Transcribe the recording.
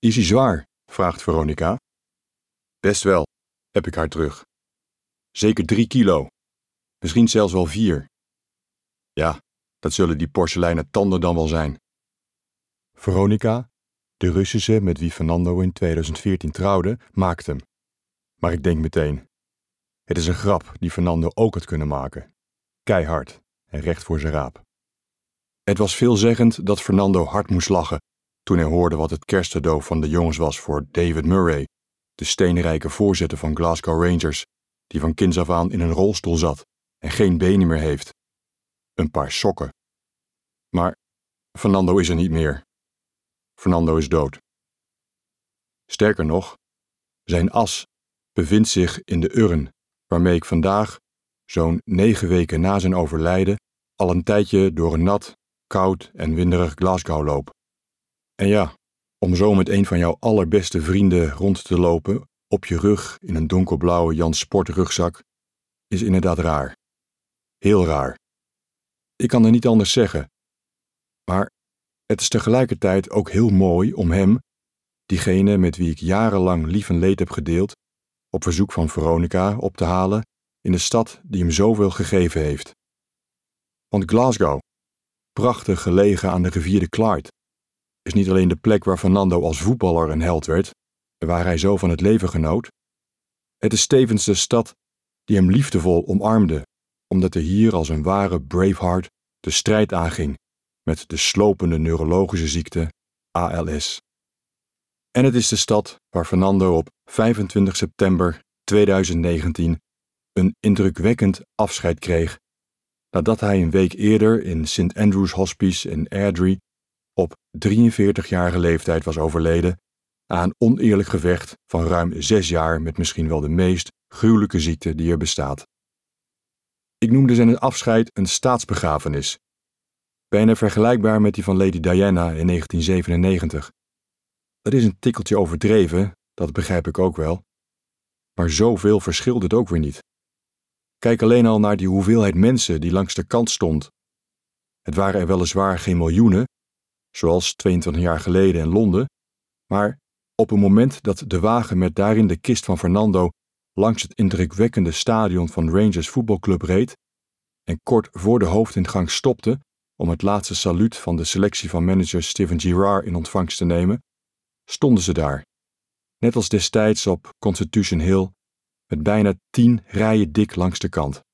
Is hij zwaar? Vraagt Veronica. Best wel, heb ik haar terug. Zeker 3 kilo. Misschien zelfs wel 4. Ja, dat zullen die porseleinen tanden dan wel zijn. Veronica, de Russische met wie Fernando in 2014 trouwde, maakt hem. Maar ik denk meteen, het is een grap die Fernando ook had kunnen maken. Keihard en recht voor zijn raap. Het was veelzeggend dat Fernando hard moest lachen toen hij hoorde wat het kerstcadeau van de jongens was voor David Murray, de steenrijke voorzitter van Glasgow Rangers, die van kinds af aan in een rolstoel zat en geen benen meer heeft. Een paar sokken. Maar Fernando is er niet meer. Fernando is dood. Sterker nog, zijn as bevindt zich in de urn waarmee ik vandaag, zo'n 9 weken na zijn overlijden, al een tijdje door een nat, koud en winderig Glasgow loop. En ja, om zo met een van jouw allerbeste vrienden rond te lopen, op je rug in een donkerblauwe Jan Sport rugzak, is inderdaad raar. Heel raar. Ik kan er niet anders zeggen. Maar het is tegelijkertijd ook heel mooi om hem, diegene met wie ik jarenlang lief en leed heb gedeeld, op verzoek van Veronica op te halen in de stad die hem zoveel gegeven heeft. Want Glasgow, prachtig gelegen aan de rivier de Clyde, is niet alleen de plek waar Fernando als voetballer een held werd en waar hij zo van het leven genoot. Het is tevens de stad die hem liefdevol omarmde, omdat hij hier als een ware Braveheart de strijd aanging met de slopende neurologische ziekte ALS. En het is de stad waar Fernando op 25 september 2019 een indrukwekkend afscheid kreeg, nadat hij een week eerder in St. Andrew's Hospice in Airdrie op 43-jarige leeftijd was overleden aan een oneerlijk gevecht van ruim 6 jaar met misschien wel de meest gruwelijke ziekte die er bestaat. Ik noemde zijn afscheid een staatsbegrafenis, bijna vergelijkbaar met die van Lady Diana in 1997. Dat is een tikkeltje overdreven, dat begrijp ik ook wel, maar zoveel verschilde het ook weer niet. Kijk alleen al naar die hoeveelheid mensen die langs de kant stond. Het waren er weliswaar geen miljoenen, zoals 22 jaar geleden in Londen, maar op het moment dat de wagen met daarin de kist van Fernando langs het indrukwekkende stadion van Rangers voetbalclub reed en kort voor de hoofdingang stopte om het laatste saluut van de selectie van manager Steven Gerrard in ontvangst te nemen, stonden ze daar, net als destijds op Constitution Hill, met bijna 10 rijen dik langs de kant.